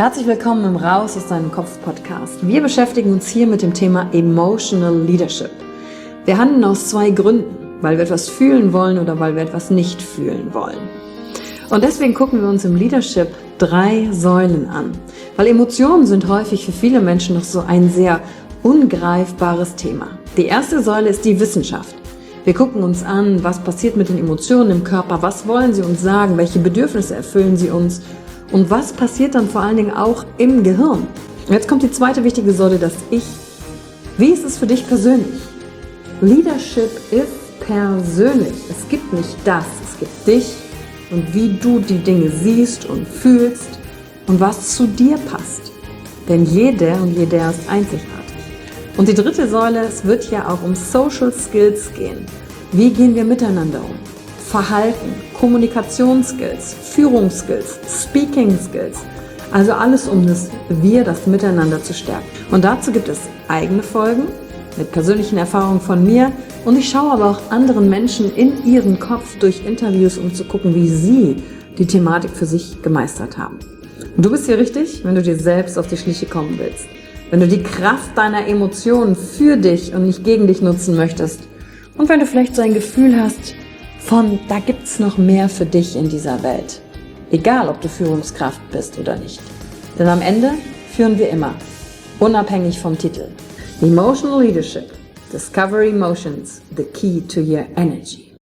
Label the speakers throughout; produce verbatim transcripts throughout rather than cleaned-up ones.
Speaker 1: Herzlich willkommen im Raus aus deinem Kopf Podcast. Wir beschäftigen uns hier mit dem Thema Emotional Leadership. Wir handeln aus zwei Gründen, weil wir etwas fühlen wollen oder weil wir etwas nicht fühlen wollen. Und deswegen gucken wir uns im Leadership drei Säulen an, weil Emotionen sind häufig für viele Menschen noch so ein sehr ungreifbares Thema. Die erste Säule ist die Wissenschaft. Wir gucken uns an, was passiert mit den Emotionen im Körper, was wollen sie uns sagen, welche Bedürfnisse erfüllen sie uns und was passiert dann vor allen Dingen auch im Gehirn. Und jetzt kommt die zweite wichtige Säule, das Ich. Wie ist es für dich persönlich? Leadership ist persönlich. Es gibt nicht das, es gibt dich und wie du die Dinge siehst und fühlst und was zu dir passt. Denn jeder und jeder ist einzigartig. Und die dritte Säule, es wird ja auch um Social Skills gehen. Wie gehen wir miteinander um? Verhalten, Kommunikationsskills, Führungsskills, Speaking Skills. Also alles um das Wir, das Miteinander zu stärken. Und dazu gibt es eigene Folgen mit persönlichen Erfahrungen von mir. Und ich schaue aber auch anderen Menschen in ihren Kopf durch Interviews, um zu gucken, wie sie die Thematik für sich gemeistert haben. Und du bist hier richtig, wenn du dir selbst auf die Schliche kommen willst. Wenn du die Kraft deiner Emotionen für dich und nicht gegen dich nutzen möchtest. Und wenn du vielleicht so ein Gefühl hast, von da gibt's noch mehr für dich in dieser Welt. Egal, ob du Führungskraft bist oder nicht. Denn am Ende führen wir immer, unabhängig vom Titel. Emotional Leadership. Discover Emotions, the key to your energy.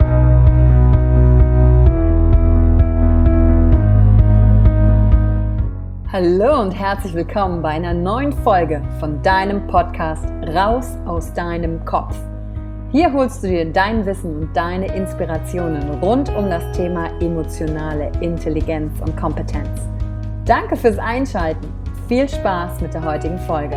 Speaker 1: Hallo und herzlich willkommen bei einer neuen Folge von deinem Podcast Raus aus deinem Kopf. Hier holst du dir dein Wissen und deine Inspirationen rund um das Thema emotionale Intelligenz und Kompetenz. Danke fürs Einschalten. Viel Spaß mit der heutigen Folge.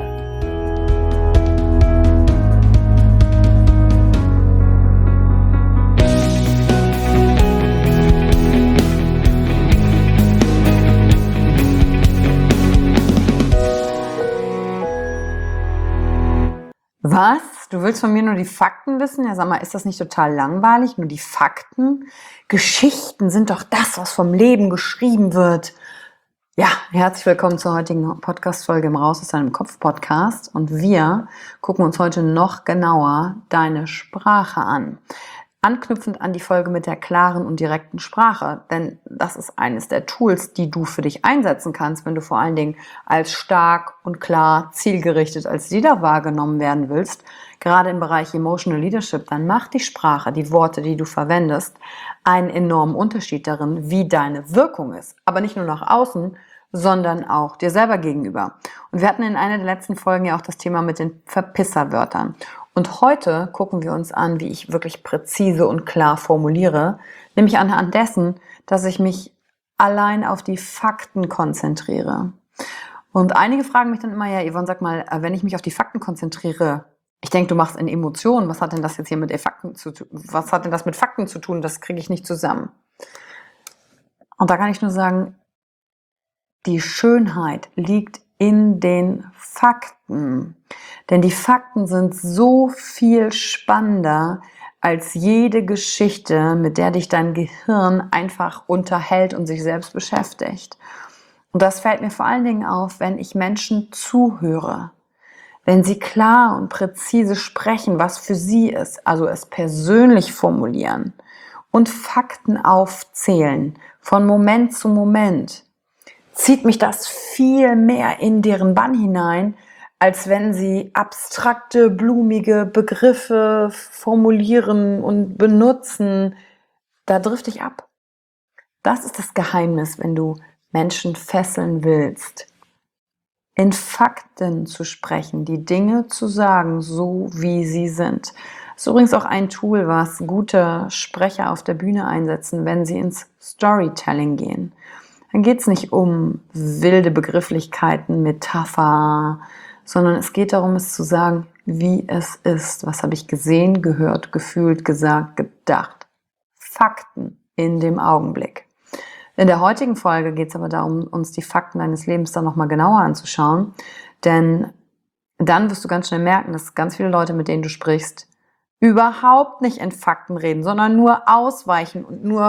Speaker 1: Was? Du willst von mir nur die Fakten wissen? Ja, sag mal, ist das nicht total langweilig? Nur die Fakten? Geschichten sind doch das, was vom Leben geschrieben wird. Ja, herzlich willkommen zur heutigen Podcast-Folge im Raus aus deinem Kopf-Podcast. Und wir gucken uns heute noch genauer deine Sprache an. Anknüpfend an die Folge mit der klaren und direkten Sprache, denn das ist eines der Tools, die du für dich einsetzen kannst, wenn du vor allen Dingen als stark und klar, zielgerichtet als Leader wahrgenommen werden willst, gerade im Bereich Emotional Leadership, dann macht die Sprache, die Worte, die du verwendest, einen enormen Unterschied darin, wie deine Wirkung ist. Aber nicht nur nach außen, sondern auch dir selber gegenüber. Und wir hatten in einer der letzten Folgen ja auch das Thema mit den Verpisserwörtern. Und heute gucken wir uns an, wie ich wirklich präzise und klar formuliere, nämlich anhand dessen, dass ich mich allein auf die Fakten konzentriere. Und einige fragen mich dann immer, ja Yvonne, sag mal, wenn ich mich auf die Fakten konzentriere, ich denke, du machst in Emotionen, was hat denn das jetzt hier mit den Fakten zu tun? Was hat denn das mit Fakten zu tun? Das kriege ich nicht zusammen. Und da kann ich nur sagen, die Schönheit liegt in den Fakten. Denn die Fakten sind so viel spannender als jede Geschichte, mit der dich dein Gehirn einfach unterhält und sich selbst beschäftigt. Und das fällt mir vor allen Dingen auf, wenn ich Menschen zuhöre. Wenn sie klar und präzise sprechen, was für sie ist, also es persönlich formulieren und Fakten aufzählen, von Moment zu Moment, zieht mich das viel mehr in deren Bann hinein, als wenn sie abstrakte, blumige Begriffe formulieren und benutzen. Da drifte ich ab. Das ist das Geheimnis, wenn du Menschen fesseln willst. In Fakten zu sprechen, die Dinge zu sagen, so wie sie sind. Das ist übrigens auch ein Tool, was gute Sprecher auf der Bühne einsetzen, wenn sie ins Storytelling gehen. Dann geht es nicht um wilde Begrifflichkeiten, Metapher, sondern es geht darum, es zu sagen, wie es ist. Was habe ich gesehen, gehört, gefühlt, gesagt, gedacht. Fakten in dem Augenblick. In der heutigen Folge geht es aber darum, uns die Fakten deines Lebens dann nochmal genauer anzuschauen. Denn dann wirst du ganz schnell merken, dass ganz viele Leute, mit denen du sprichst, überhaupt nicht in Fakten reden, sondern nur ausweichen und nur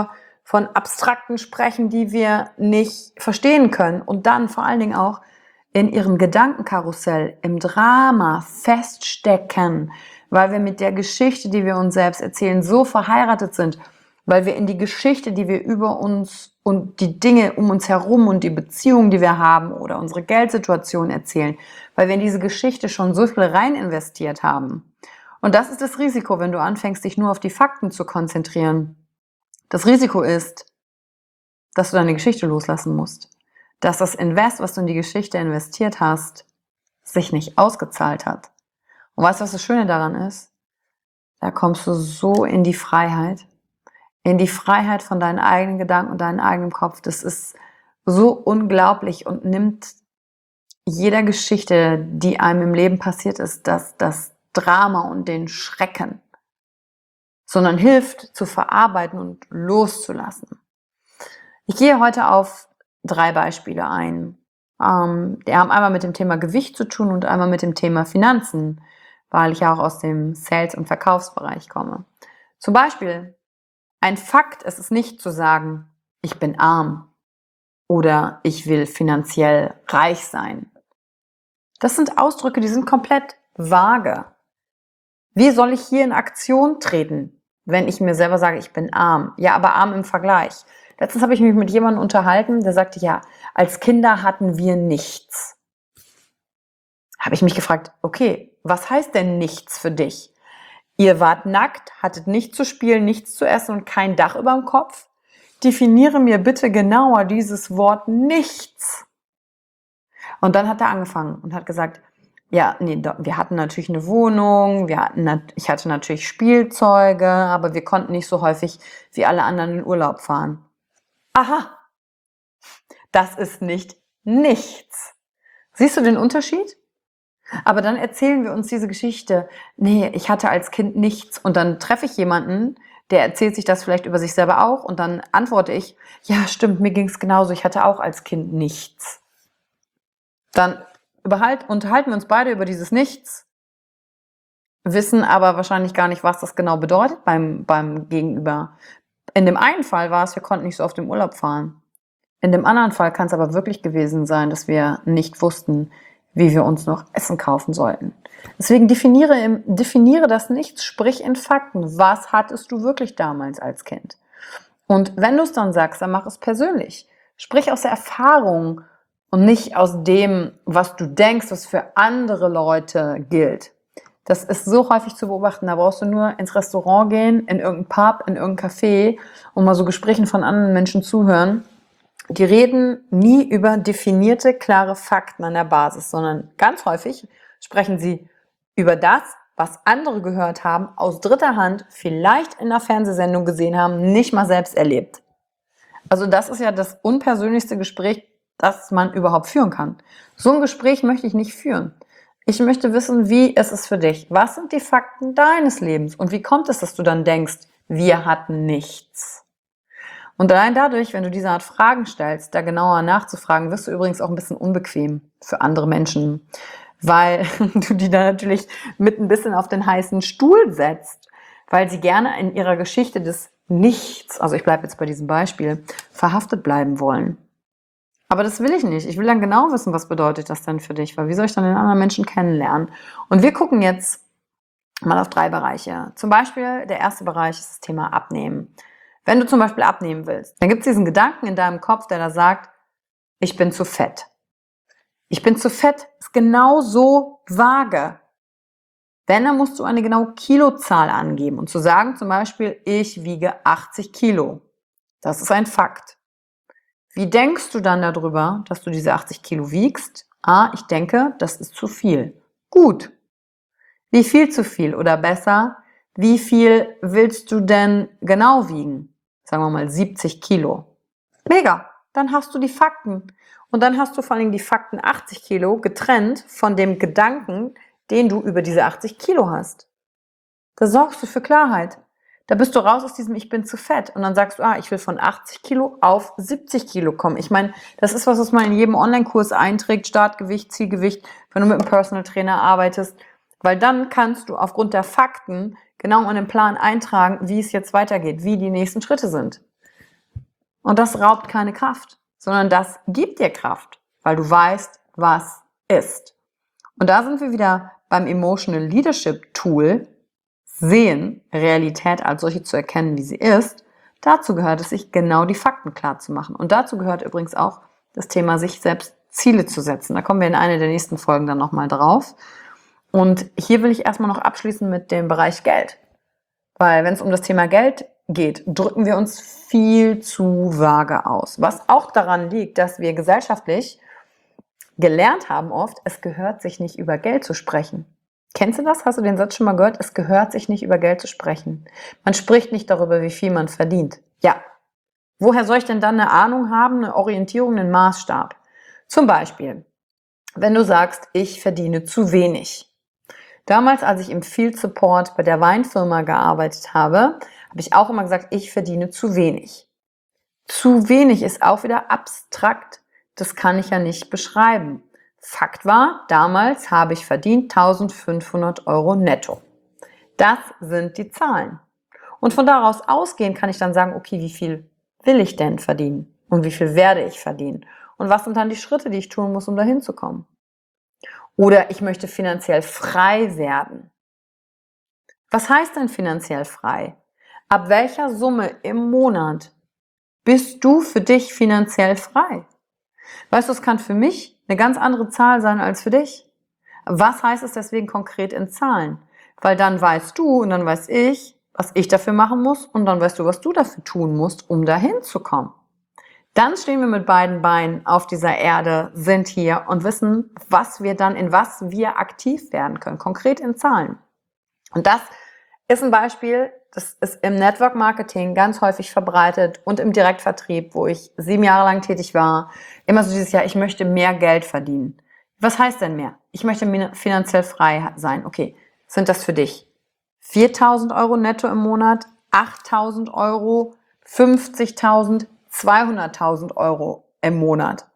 Speaker 1: von Abstrakten sprechen, die wir nicht verstehen können und dann vor allen Dingen auch in ihrem Gedankenkarussell, im Drama feststecken, weil wir mit der Geschichte, die wir uns selbst erzählen, so verheiratet sind, weil wir in die Geschichte, die wir über uns und die Dinge um uns herum und die Beziehungen, die wir haben oder unsere Geldsituation erzählen, weil wir in diese Geschichte schon so viel rein investiert haben. Und das ist das Risiko, wenn du anfängst, dich nur auf die Fakten zu konzentrieren. Das Risiko ist, dass du deine Geschichte loslassen musst. Dass das Invest, was du in die Geschichte investiert hast, sich nicht ausgezahlt hat. Und weißt du, was das Schöne daran ist? Da kommst du so in die Freiheit. In die Freiheit von deinen eigenen Gedanken und deinem eigenen Kopf. Das ist so unglaublich und nimmt jeder Geschichte, die einem im Leben passiert ist, das, das Drama und den Schrecken, sondern hilft zu verarbeiten und loszulassen. Ich gehe heute auf drei Beispiele ein. Ähm, die haben einmal mit dem Thema Gewicht zu tun und einmal mit dem Thema Finanzen, weil ich ja auch aus dem Sales- und Verkaufsbereich komme. Zum Beispiel, ein Fakt ist es nicht zu sagen, ich bin arm oder ich will finanziell reich sein. Das sind Ausdrücke, die sind komplett vage. Wie soll ich hier in Aktion treten, wenn ich mir selber sage, ich bin arm? Ja, aber arm im Vergleich. Letztens habe ich mich mit jemandem unterhalten, der sagte, ja, als Kinder hatten wir nichts. Habe ich mich gefragt, okay, was heißt denn nichts für dich? Ihr wart nackt, hattet nichts zu spielen, nichts zu essen und kein Dach über dem Kopf? Definiere mir bitte genauer dieses Wort nichts. Und dann hat er angefangen und hat gesagt, ja, nee, wir hatten natürlich eine Wohnung, wir hatten, ich hatte natürlich Spielzeuge, aber wir konnten nicht so häufig wie alle anderen in Urlaub fahren. Aha, das ist nicht nichts. Siehst du den Unterschied? Aber dann erzählen wir uns diese Geschichte, nee, ich hatte als Kind nichts. Und dann treffe ich jemanden, der erzählt sich das vielleicht über sich selber auch und dann antworte ich, ja stimmt, mir ging es genauso, ich hatte auch als Kind nichts. Dann überhalt, unterhalten wir uns beide über dieses Nichts, wissen aber wahrscheinlich gar nicht, was das genau bedeutet beim, beim Gegenüber. In dem einen Fall war es, wir konnten nicht so oft im Urlaub fahren. In dem anderen Fall kann es aber wirklich gewesen sein, dass wir nicht wussten, wie wir uns noch Essen kaufen sollten. Deswegen definiere, im, definiere das Nichts, sprich in Fakten. Was hattest du wirklich damals als Kind? Und wenn du es dann sagst, dann mach es persönlich. Sprich aus der Erfahrung und nicht aus dem, was du denkst, was für andere Leute gilt. Das ist so häufig zu beobachten. Da brauchst du nur ins Restaurant gehen, in irgendein Pub, in irgendein Café und mal so Gesprächen von anderen Menschen zuhören. Die reden nie über definierte, klare Fakten an der Basis, sondern ganz häufig sprechen sie über das, was andere gehört haben, aus dritter Hand, vielleicht in einer Fernsehsendung gesehen haben, nicht mal selbst erlebt. Also das ist ja das unpersönlichste Gespräch, das man überhaupt führen kann. So ein Gespräch möchte ich nicht führen. Ich möchte wissen, wie ist es für dich? Was sind die Fakten deines Lebens? Und wie kommt es, dass du dann denkst, wir hatten nichts? Und allein dadurch, wenn du diese Art Fragen stellst, da genauer nachzufragen, wirst du übrigens auch ein bisschen unbequem für andere Menschen, weil du die da natürlich mit ein bisschen auf den heißen Stuhl setzt, weil sie gerne in ihrer Geschichte des Nichts, also ich bleibe jetzt bei diesem Beispiel, verhaftet bleiben wollen. Aber das will ich nicht. Ich will dann genau wissen, was bedeutet das denn für dich, weil wie soll ich dann den anderen Menschen kennenlernen? Und wir gucken jetzt mal auf drei Bereiche. Zum Beispiel, der erste Bereich ist das Thema Abnehmen. Wenn du zum Beispiel abnehmen willst, dann gibt es diesen Gedanken in deinem Kopf, der da sagt, ich bin zu fett. Ich bin zu fett ist genauso vage. Wenn, dann musst du eine genaue Kilozahl angeben und zu sagen zum Beispiel, ich wiege achtzig Kilo. Das ist ein Fakt. Wie denkst du dann darüber, dass du diese achtzig Kilo wiegst? Ah, ich denke, das ist zu viel. Gut. Wie viel zu viel? Oder besser, wie viel willst du denn genau wiegen? Sagen wir mal siebzig Kilo. Mega. Dann hast du die Fakten. Und dann hast du vor allem die Fakten achtzig Kilo getrennt von dem Gedanken, den du über diese achtzig Kilo hast. Da sorgst du für Klarheit. Da bist du raus aus diesem Ich bin zu fett und dann sagst du, ah, ich will von achtzig Kilo auf siebzig Kilo kommen. Ich meine, das ist was, was man in jedem Online-Kurs einträgt, Startgewicht, Zielgewicht, wenn du mit einem Personal Trainer arbeitest, weil dann kannst du aufgrund der Fakten genau in den Plan eintragen, wie es jetzt weitergeht, wie die nächsten Schritte sind. Und das raubt keine Kraft, sondern das gibt dir Kraft, weil du weißt, was ist. Und da sind wir wieder beim Emotional Leadership Tool, sehen, Realität als solche zu erkennen, wie sie ist. Dazu gehört es, sich genau die Fakten klar zu machen. Und dazu gehört übrigens auch das Thema, sich selbst Ziele zu setzen. Da kommen wir in einer der nächsten Folgen dann nochmal drauf. Und hier will ich erstmal noch abschließen mit dem Bereich Geld. Weil wenn es um das Thema Geld geht, drücken wir uns viel zu vage aus. Was auch daran liegt, dass wir gesellschaftlich gelernt haben oft, es gehört sich nicht über Geld zu sprechen. Kennst du das? Hast du den Satz schon mal gehört? Es gehört sich nicht über Geld zu sprechen. Man spricht nicht darüber, wie viel man verdient. Ja. Woher soll ich denn dann eine Ahnung haben, eine Orientierung, einen Maßstab? Zum Beispiel, wenn du sagst, ich verdiene zu wenig. Damals, als ich im Field Support bei der Weinfirma gearbeitet habe, habe ich auch immer gesagt, ich verdiene zu wenig. Zu wenig ist auch wieder abstrakt. Das kann ich ja nicht beschreiben. Fakt war, damals habe ich verdient eintausendfünfhundert Euro netto. Das sind die Zahlen. Und von daraus ausgehend kann ich dann sagen, okay, wie viel will ich denn verdienen? Und wie viel werde ich verdienen? Und was sind dann die Schritte, die ich tun muss, um dahin zu kommen? Oder ich möchte finanziell frei werden. Was heißt denn finanziell frei? Ab welcher Summe im Monat bist du für dich finanziell frei? Weißt du, es kann für mich eine ganz andere Zahl sein als für dich. Was heißt es deswegen konkret in Zahlen? Weil dann weißt du und dann weiß ich, was ich dafür machen muss und dann weißt du, was du dafür tun musst, um dahin zu kommen. Dann stehen wir mit beiden Beinen auf dieser Erde, sind hier und wissen, was wir dann, in was wir aktiv werden können, konkret in Zahlen. Und das ist ein Beispiel, das ist im Network Marketing ganz häufig verbreitet und im Direktvertrieb, wo ich sieben Jahre lang tätig war, immer so dieses Jahr, ich möchte mehr Geld verdienen. Was heißt denn mehr? Ich möchte finanziell frei sein. Okay, sind das für dich viertausend Euro netto im Monat, achttausend Euro, fünfzigtausend, zweihunderttausend Euro im Monat?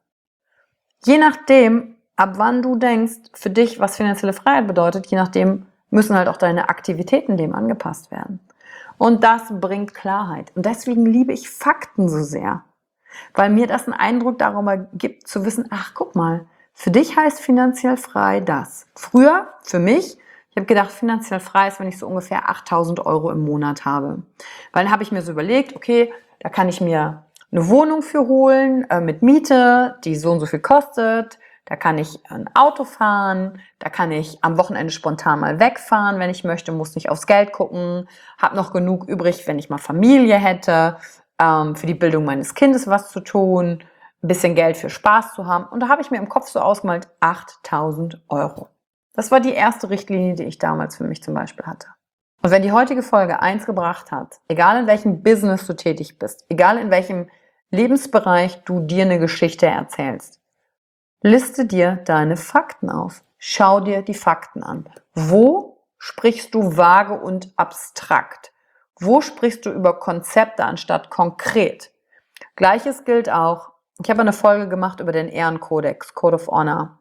Speaker 1: Je nachdem, ab wann du denkst, für dich, was finanzielle Freiheit bedeutet, je nachdem müssen halt auch deine Aktivitäten dem angepasst werden. Und das bringt Klarheit. Und deswegen liebe ich Fakten so sehr. Weil mir das einen Eindruck darüber gibt, zu wissen, ach, guck mal, für dich heißt finanziell frei das. Früher, für mich, ich habe gedacht, finanziell frei ist, wenn ich so ungefähr achttausend Euro im Monat habe. Weil dann habe ich mir so überlegt, okay, da kann ich mir eine Wohnung für holen, äh, mit Miete, die so und so viel kostet. Da kann ich ein Auto fahren, da kann ich am Wochenende spontan mal wegfahren, wenn ich möchte, muss nicht aufs Geld gucken, habe noch genug übrig, wenn ich mal Familie hätte, ähm, für die Bildung meines Kindes was zu tun, ein bisschen Geld für Spaß zu haben. Und da habe ich mir im Kopf so ausgemalt, achttausend Euro. Das war die erste Richtlinie, die ich damals für mich zum Beispiel hatte. Und wenn die heutige Folge eins gebracht hat, egal in welchem Business du tätig bist, egal in welchem Lebensbereich du dir eine Geschichte erzählst, liste dir deine Fakten auf. Schau dir die Fakten an. Wo sprichst du vage und abstrakt? Wo sprichst du über Konzepte anstatt konkret? Gleiches gilt auch, ich habe eine Folge gemacht über den Ehrenkodex, Code of Honor,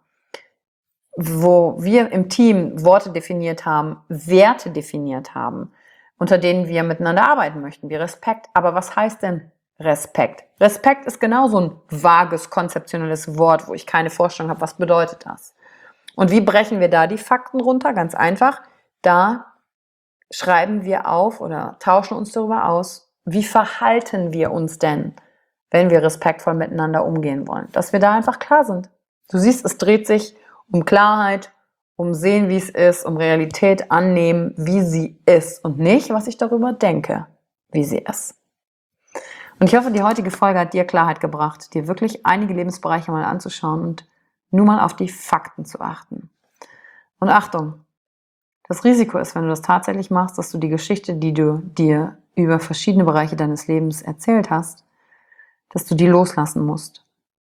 Speaker 1: wo wir im Team Worte definiert haben, Werte definiert haben, unter denen wir miteinander arbeiten möchten, wie Respekt. Aber was heißt denn Respekt? Respekt ist genauso ein vages, konzeptionelles Wort, wo ich keine Vorstellung habe, was bedeutet das? Und wie brechen wir da die Fakten runter? Ganz einfach, da schreiben wir auf oder tauschen uns darüber aus, wie verhalten wir uns denn, wenn wir respektvoll miteinander umgehen wollen? Dass wir da einfach klar sind. Du siehst, es dreht sich um Klarheit, um sehen, wie es ist, um Realität annehmen, wie sie ist und nicht, was ich darüber denke, wie sie ist. Und ich hoffe, die heutige Folge hat dir Klarheit gebracht, dir wirklich einige Lebensbereiche mal anzuschauen und nur mal auf die Fakten zu achten. Und Achtung, das Risiko ist, wenn du das tatsächlich machst, dass du die Geschichte, die du dir über verschiedene Bereiche deines Lebens erzählt hast, dass du die loslassen musst.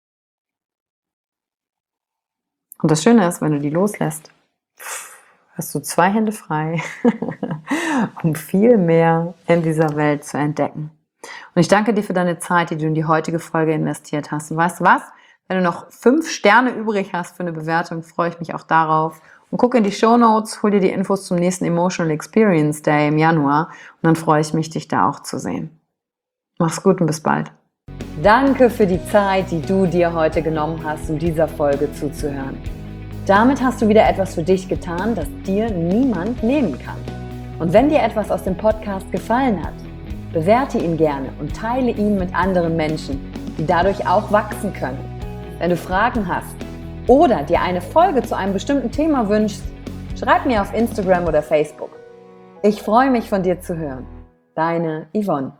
Speaker 1: Und das Schöne ist, wenn du die loslässt, hast du zwei Hände frei, um viel mehr in dieser Welt zu entdecken. Und ich danke dir für deine Zeit, die du in die heutige Folge investiert hast. Und weißt du was? Wenn du noch fünf Sterne übrig hast für eine Bewertung, freue ich mich auch darauf. Und guck in die Shownotes, hol dir die Infos zum nächsten Emotional Experience Day im Januar. Und dann freue ich mich, dich da auch zu sehen. Mach's gut und bis bald. Danke für die Zeit, die du dir heute genommen hast, um dieser Folge zuzuhören. Damit hast du wieder etwas für dich getan, das dir niemand nehmen kann. Und wenn dir etwas aus dem Podcast gefallen hat, bewerte ihn gerne und teile ihn mit anderen Menschen, die dadurch auch wachsen können. Wenn du Fragen hast oder dir eine Folge zu einem bestimmten Thema wünschst, schreib mir auf Instagram oder Facebook. Ich freue mich, von dir zu hören. Deine Yvonne.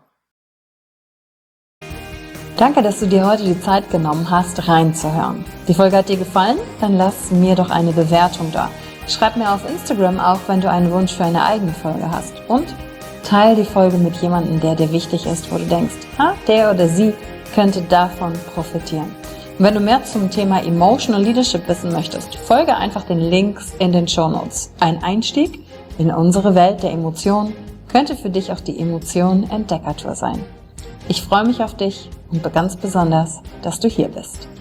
Speaker 1: Danke, dass du dir heute die Zeit genommen hast, reinzuhören. Die Folge hat dir gefallen? Dann lass mir doch eine Bewertung da. Schreib mir auf Instagram auch, wenn du einen Wunsch für eine eigene Folge hast. Und teile die Folge mit jemandem, der dir wichtig ist, wo du denkst, ha, der oder sie könnte davon profitieren. Und wenn du mehr zum Thema Emotional Leadership wissen möchtest, folge einfach den Links in den Shownotes. Ein Einstieg in unsere Welt der Emotionen könnte für dich auch die Emotionen-Entdeckertour sein. Ich freue mich auf dich und ganz besonders, dass du hier bist.